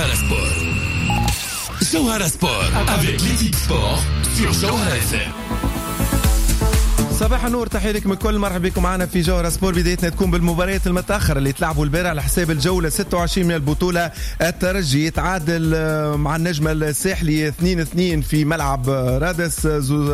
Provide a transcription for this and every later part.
Jawhara Sport. Jawhara Sport avec l'équipe sport sur Jawhara FM. صباح النور، تحية لكم الكل، مرحبا بكم معنا في جوهرة سبور. بدايتنا تكون بالمباريات المتأخرة اللي تلعبوا البارح على حساب الجولة 26 من البطولة. الترجي يتعادل مع النجم الساحلي 2-2 في ملعب رادس.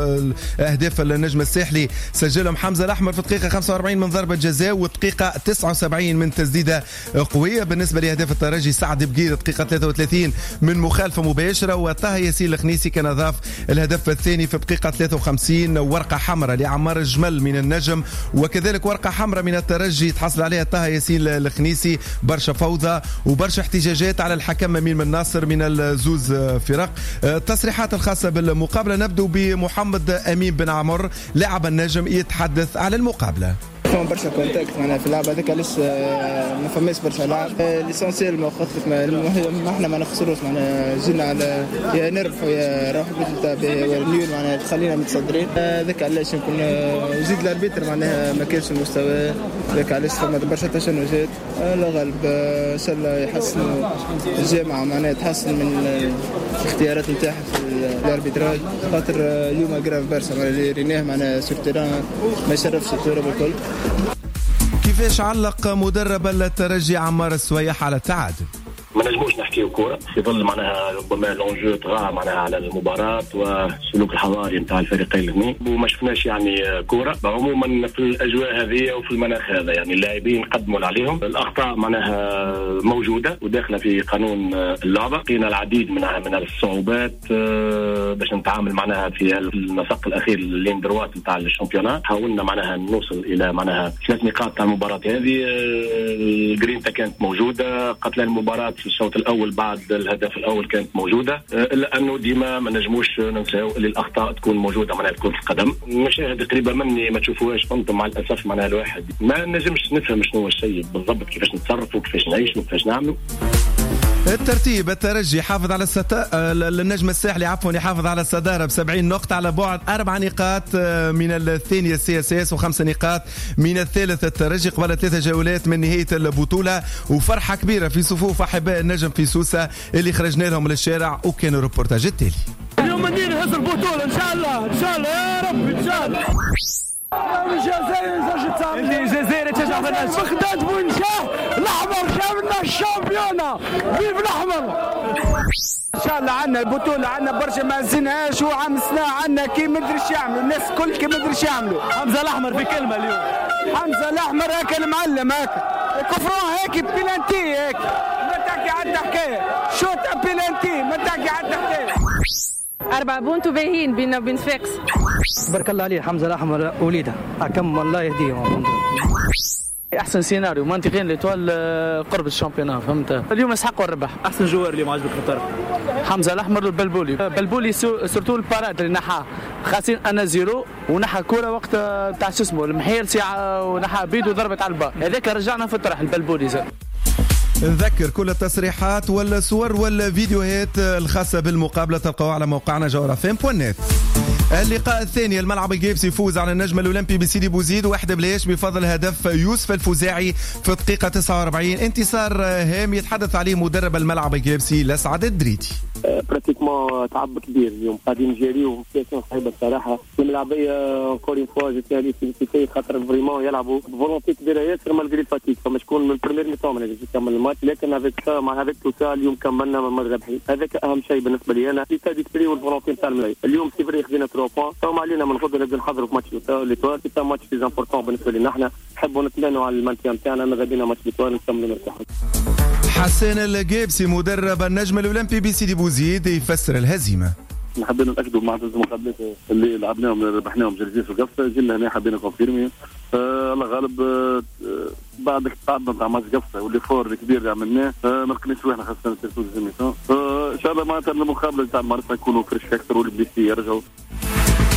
أهداف النجم الساحلي سجلهم حمزة الأحمر في دقيقة 45 من ضربة جزاء، ودقيقة 79 من تسديدة قوية. بالنسبة لأهداف الترجي سعد بقير دقيقة 33 من مخالفة مباشرة، وطه ياسين الخنيسي كان ضاف الهدف الثاني في دقيقة 53. ورقة حمراء لعمار الجمل من النجم، وكذلك ورقة حمراء من الترجي تحصل عليها طه ياسين الخنيسي. برشا فوضى وبرشا احتجاجات على الحكم أمين من ناصر من الزوز فرق. التصريحات الخاصة بالمقابلة، نبدو بمحمد أمين بن عمر لاعب النجم يتحدث على المقابلة. فما برشا كونتاكت معنا في اللعبة هذاك، علاش ما فماش برشا لعب. ليسانسيال ما خاطر ما احنا ما نخسروش، معنا جينا على يا نربح يا روح نيول، معناها تخلينا متصدرين. هذاك علاش يمكن زيد الاربيتر معناها ما كانش المستوى، هذاك علاش فما برشا تشنجات. لا غالب ان شاء الله يحسنوا الجامعة، معناها تحسن من الاختيارات نتاعها في الاربيتراج، خاطر اليوم جراف برشا ريناه معناها سور تيران ما يشرفش الكورة بالكل. كيفاش علق مدرب الترجي عمار السويح على التعادل؟ ما نجموش نحكيو كورة في ظل معناها ربما لونجو طغى معناها على المباراة والسلوك الحضاري نتاع الفريقين الاثنين، وما شفناش يعني كورة. عموما في الأجواء هذه وفي المناخ هذا يعني اللاعبين قدموا عليهم، الأخطاء معناها موجودة وداخلة في قانون اللعبة. لقينا العديد من الصعوبات باش نتعامل معناها في النسق الأخير اللين دروات نتاع الشامبيونات. حاولنا معناها نوصل إلى معناها 3 نقاط تاع المباراة هذه. الجرينتا كانت موجودة، قتل المباراة في الشوط الأول بعد الهدف الأول كانت موجودة، إلا أنه ديما ما نجموش ننساو اللي الأخطاء تكون موجودة معناها كرة القدم. مشاهد قريبة مني ما تشوفوهاش أنتم مع الأسف، معناها الواحد ما نجمش نفهم شنو هو الشيء بالضبط، كيفاش نتصرف وكيفاش نعيش وكيفاش نعملوا. الترتيب: الترجي حافظ على النجم الساحلي يحافظ على الصدارة ب70 نقطة على بعد 4 نقاط من الثانية CSS و5 نقاط من الثالث الترجي قبل 3 جولات من نهاية البطولة. وفرحة كبيرة في صفوف أحباء النجم في سوسة اللي خرجنا لهم للشارع، وكان الريبورتاج التالي. اليوم ندير هذا البطولة إن شاء الله إن شاء الله يا رب إن شاء الله. الجزائر تشجع في الناس بغداد بونجاه الأحمر جابنا الشامبيونة فيف الأحمر. ان شاء الله عندنا البطوله، عندنا برشا ما نسيناهاش، وعام سنه عندنا كي ما ادريش يعملوا الناس الكل كي ما ادريش يعملوا. حمزه الاحمر في كلمه اليوم، حمزه الاحمر هكا المعلم هكا كفران هيك بلانتي هيك، ما تحكي عندنا حكايه شوطه بلانتي ما تحكي عندنا حكايه. 4 بونت وباهين بيننا وبين صفاقس. بارك الله عليه حمزه الاحمر وليده حكم الله يهديهم. احسن سيناريو منطقيا لطوال قرب الشامبيونات، فهمت؟ اليوم يسحقوا الربح. احسن جوار اليوم عجبك في الطرف؟ حمزه الاحمر والبلبولي سورتو البارات اللي نحى خاسين انا زيرو، ونحى كوره وقت تاع شو اسمه المحيل ساعه ونحى بيد وضربت على البار، هذاك رجعنا في الطرح البلبولي زاد. نذكر كل التصريحات والصور والفيديوهات الخاصة بالمقابلة تلقوها على موقعنا jawharafm.net. اللقاء الثاني، الملعب الجيبسي يفوز على النجم الأولمبي بسيدي بوزيد 1-0 بفضل هدف يوسف الفوزاعي في دقيقة 49. انتصار هام يتحدث عليه مدرب الملعب الجيبسي لسعد الدريدي. براتيكمون تعب كبير اليوم قاعدين نجريو في سياسيون صعيبه الصراحه. الملعبيه اونكور فوا جيت عليه في خاطر فريمون يلعبوا فولونتي كبيره ياسر مالغري فاتيك، فما شكون من البريمير ميتون ما نجمش يكمل الماتش، لكن هذاك مع هذاك توسا اليوم كملنا من ربحي. هذاك اهم شيء بالنسبه لي انا، في تادي كبير والفولونتي نتاع الملاعب. اليوم سي فري خدينا 3 بوان، فما علينا من نفضل نبدا نحضروا في ماتش ليتوال، سي ماتش سي امبورطون بالنسبه لنا احنا، نحبوا نتمنوا على المانتيان تاعنا، ما غادينا ماتش ليتوال نكملوا مرتاحين. حسان الجيبسي مدرب النجم الأولمبي بسيدي بوزيد يفسر الهزيمة. حبينا نتاكدوا مع المقابلات اللي لعبناهم اللي ربحناهم جرجيس وقفه، جينا هنا حبينا كونفيرمي. الله غالب بعد تعبنا نتاع ماتش قفه واللي فور الكبير اللي عملناه ما لقيناش روحنا خاصه في الزميتون. ان شاء الله معناتها المقابله نتاع المارسا يكونوا فريش اكثر والبليسي يرجعوا.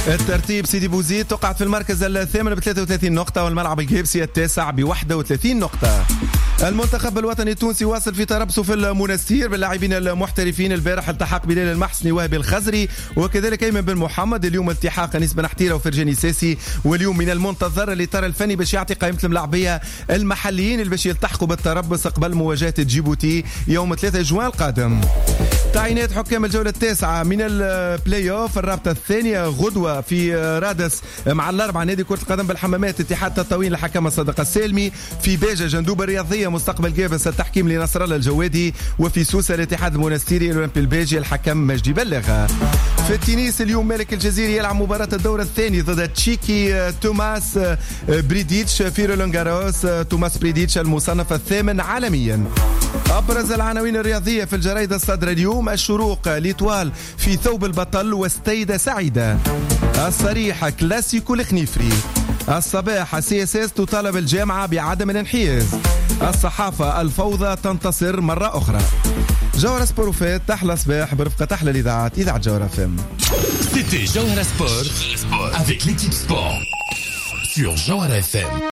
الترتيب سيدي بوزيد تقعد في المركز الثامن ب33 نقطة، والملعب الجيبسي التاسع ب31 نقطة. المنتخب الوطني التونسي واصل في تربصه في المنستير باللاعبين المحترفين. البارح التحق بلال المحسني وهبي الخزري وكذلك ايمن بن محمد. اليوم التحاق انيس بن حتيره وفرجاني ساسي. واليوم من المنتظر اللي ترى الفني باش يعطي قائمة الملاعبية المحليين اللي باش يلتحقوا بالتربص قبل مواجهة جيبوتي يوم 3 جوان القادم. تعيينات حكام الجولة التاسعة من البلاي اوف. الرابطة الثانية غدوة في رادس مع الأربعة نادي كرة القدم بالحمامات اتحاد تطاوين الحكم الصدق السالمي. في باجة جندوبة الرياضية مستقبل جابس التحكيم لنصر الله الجوادي. وفي سوسة الاتحاد المونستيري الأولمبي الباجي الحكم مجدي بلغة. في التنس اليوم مالك الجزيري يلعب مباراة الدور الثاني ضد تشيكي توماس بريديتش في رولان جاروس. توماس بريديتش المصنف الثامن عالميا. أبرز العناوين الرياضية في الجرائد الصادرة اليوم. الشروق ليتوال في ثوب البطل واستيدة سعيدة. الصريحة كلاسيكو الخنيفري. الصباح CSS تطالب الجامعة بعدم الانحياز. الصحافة الفوضى تنتصر مرة أخرى. جوهرة سبوروفات تحلى صباح برفقة تحلى الإذاعات إذاعة جوهرة FM. C'était Jawhara Sport avec l'équipe sport sur Jawhara FM.